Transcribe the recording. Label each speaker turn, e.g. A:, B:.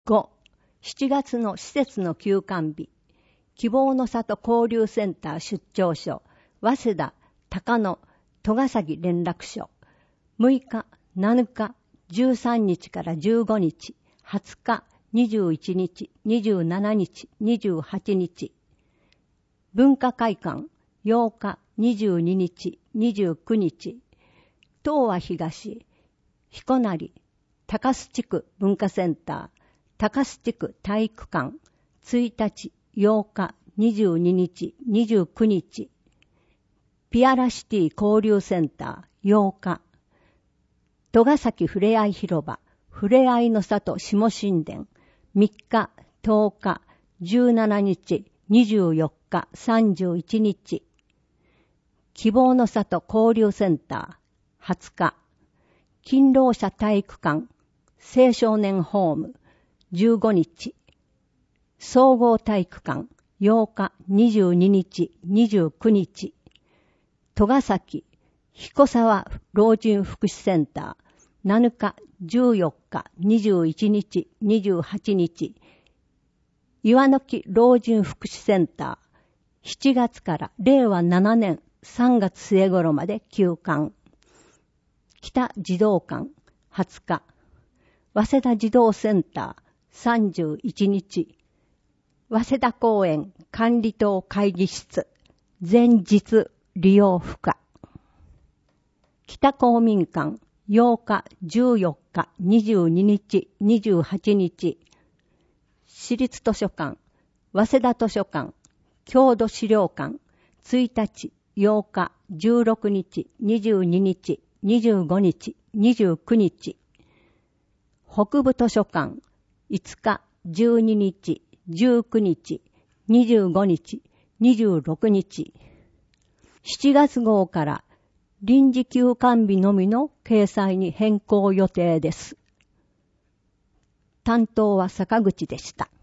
A: 5、7月の施設の休館日、希望の里交流センター出張所、早稲田、高野、戸ヶ崎連絡所、6日、7日、13日から15日、20日、21日、27日、28日。文化会館、8日、22日、29日。東和東、彦成、高須地区文化センター、高須地区体育館、1日、8日、22日、29日。ピアラシティ交流センター、8日。戸ヶ崎ふれあい広場、ふれあいの里下神殿、3日、10日、17日、24日、31日。希望の里交流センター、20日。勤労者体育館、青少年ホーム、15日。総合体育館、8日、22日、29日。戸ヶ崎、彦沢老人福祉センター、7日、14日、21日、28日。岩の木老人福祉センター、7月から令和7年3月末頃まで休館。北児童館、20日。早稲田児童センター、31日。早稲田公園管理棟会議室、前日利用不可。北公民館、8日、14日、22日、28日。市立図書館、早稲田図書館、郷土資料館、1日、8日、16日、22日、25日、29日。北部図書館、5日、12日、19日、25日、26日。7月号から臨時休館日のみの掲載に変更予定です。担当は坂口でした。